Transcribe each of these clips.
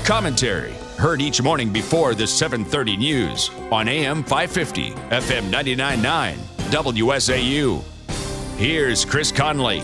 Commentary, heard each morning before the 7:30 news on AM 550, FM 99.9, WSAU. Here's Chris Conley.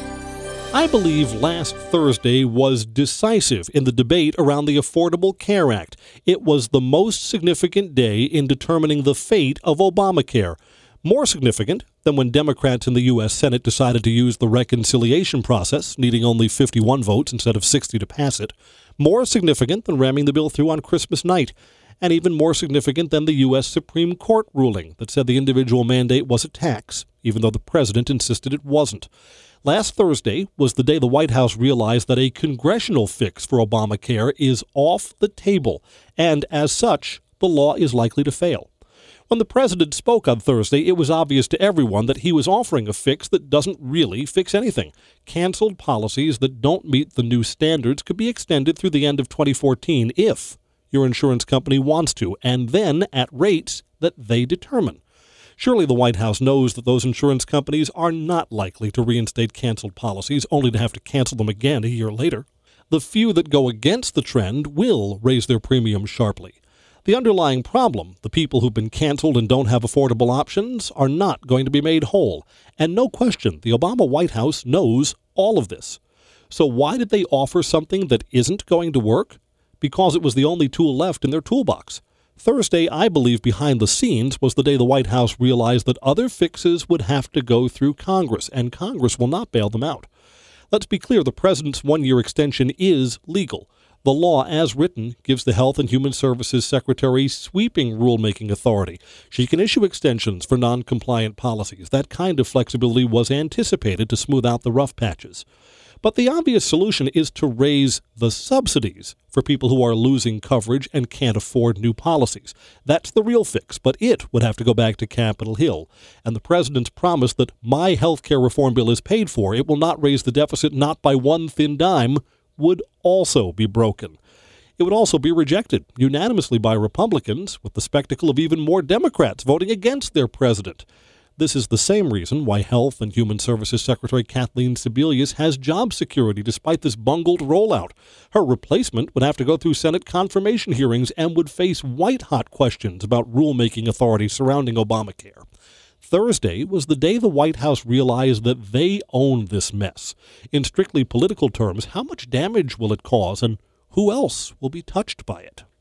I believe last Thursday was decisive in the debate around the Affordable Care Act. It was the most significant day in determining the fate of Obamacare. More significant than when Democrats in the U.S. Senate decided to use the reconciliation process, needing only 51 votes instead of 60 to pass it. More significant than ramming the bill through on Christmas night. And even more significant than the U.S. Supreme Court ruling that said the individual mandate was a tax, even though the president insisted it wasn't. Last Thursday was the day the White House realized that a congressional fix for Obamacare is off the table, and as such, the law is likely to fail. When the president spoke on Thursday, it was obvious to everyone that he was offering a fix that doesn't really fix anything. Canceled policies that don't meet the new standards could be extended through the end of 2014 if your insurance company wants to, and then at rates that they determine. Surely the White House knows that those insurance companies are not likely to reinstate canceled policies, only to have to cancel them again a year later. The few that go against the trend will raise their premiums sharply. The underlying problem, the people who've been canceled and don't have affordable options, are not going to be made whole. And no question, the Obama White House knows all of this. So why did they offer something that isn't going to work? Because it was the only tool left in their toolbox. Thursday, I believe, behind the scenes, was the day the White House realized that other fixes would have to go through Congress, and Congress will not bail them out. Let's be clear, the president's one-year extension is legal. The law, as written, gives the Health and Human Services Secretary sweeping rulemaking authority. She can issue extensions for non-compliant policies. That kind of flexibility was anticipated to smooth out the rough patches. But the obvious solution is to raise the subsidies for people who are losing coverage and can't afford new policies. That's the real fix, but it would have to go back to Capitol Hill. And the president's promise that my health care reform bill is paid for, it will not raise the deficit not by one thin dime, would also be broken. It would also be rejected unanimously by Republicans, with the spectacle of even more Democrats voting against their president. This is the same reason why Health and Human Services Secretary Kathleen Sebelius has job security despite this bungled rollout. Her replacement would have to go through Senate confirmation hearings and would face white-hot questions about rulemaking authority surrounding Obamacare. Thursday was the day the White House realized that they own this mess. In strictly political terms, how much damage will it cause, and who else will be touched by it?